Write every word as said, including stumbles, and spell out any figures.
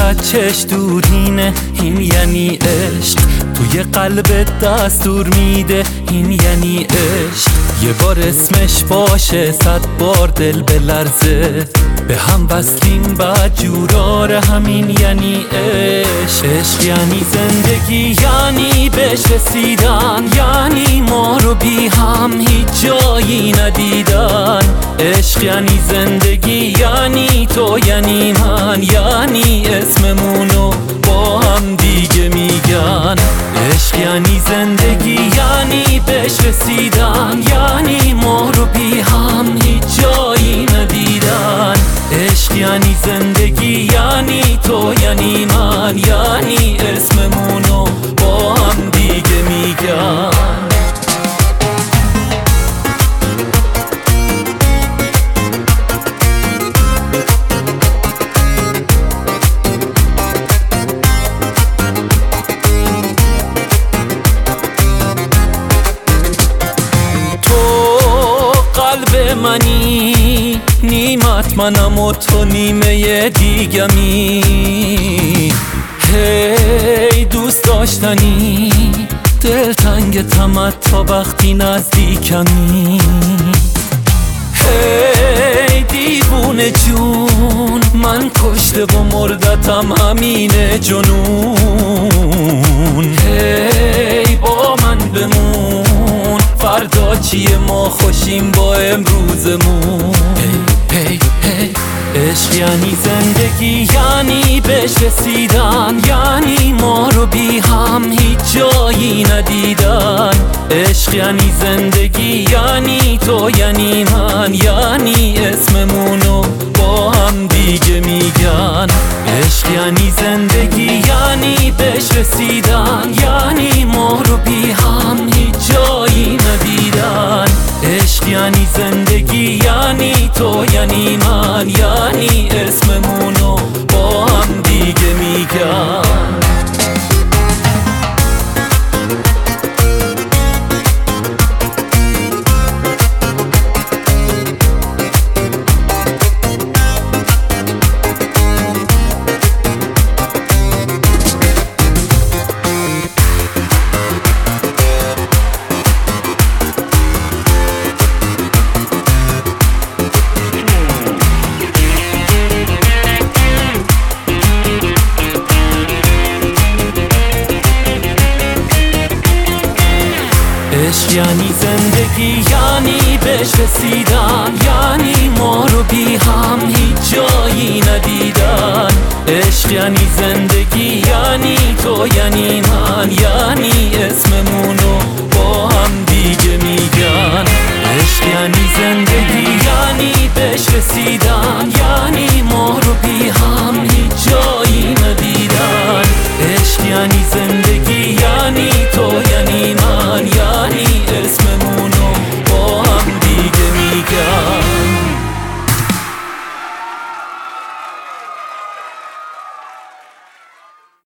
چقدر چش دورینه، این یعنی عشق. توی قلبت دستور میده، این یعنی عشق. یه بار اسمش باشه صد بار دل بلرزه، به هم وصلیم بعد جوراره، همین یعنی عشق. عشق یعنی زندگی، یعنی بهش رسیدن، یعنی ما رو بی هم هیچ جایی ندیدن. عشق یعنی زندگی، یعنی تو یعنی من، یعنی اسممونو با هم دیگه میگن. عشق یعنی زندگی، یعنی بهش رسیدن، یعنی ما رو بی هم هیچ جایی ندیدن. عشق یعنی زندگی، یعنی تو یعنی من، یعنی اسممونو با هم دیگه میگن. قلب منی، نیمت منم و تو نیمه دیگمی. هی دوست داشتنی، دلتنگ تمت تا وقتی نزدیکمی. هی دیوونه جون، من کشته و مردتم همینه جنون. هی با من بمون، فردا چیه ما خوشیم با امروزمون. هی هی هی عشق یعنی زندگی، یعنی بهش رسیدن، یعنی ما رو بی هم هیچ جایی ندیدن. عشق یعنی زندگی، یعنی تو یعنی من، یعنی اسممونو با هم دیگه میگن. عشق یعنی زندگی، یعنی بهش رسیدن، یعنی ما رو بی هم هیچ جایی ندیدن. عشق یعنی زندگی، یعنی تو یعنی من، یعنی اسممونو با هم دیگه میگن. عشق یعنی زندگی، یعنی بهش رسیدن، یعنی ما رو بی هم هیچ جایی ندیدن. عشق یعنی زندگی، یعنی تو یعنی من، یعنی اسممونو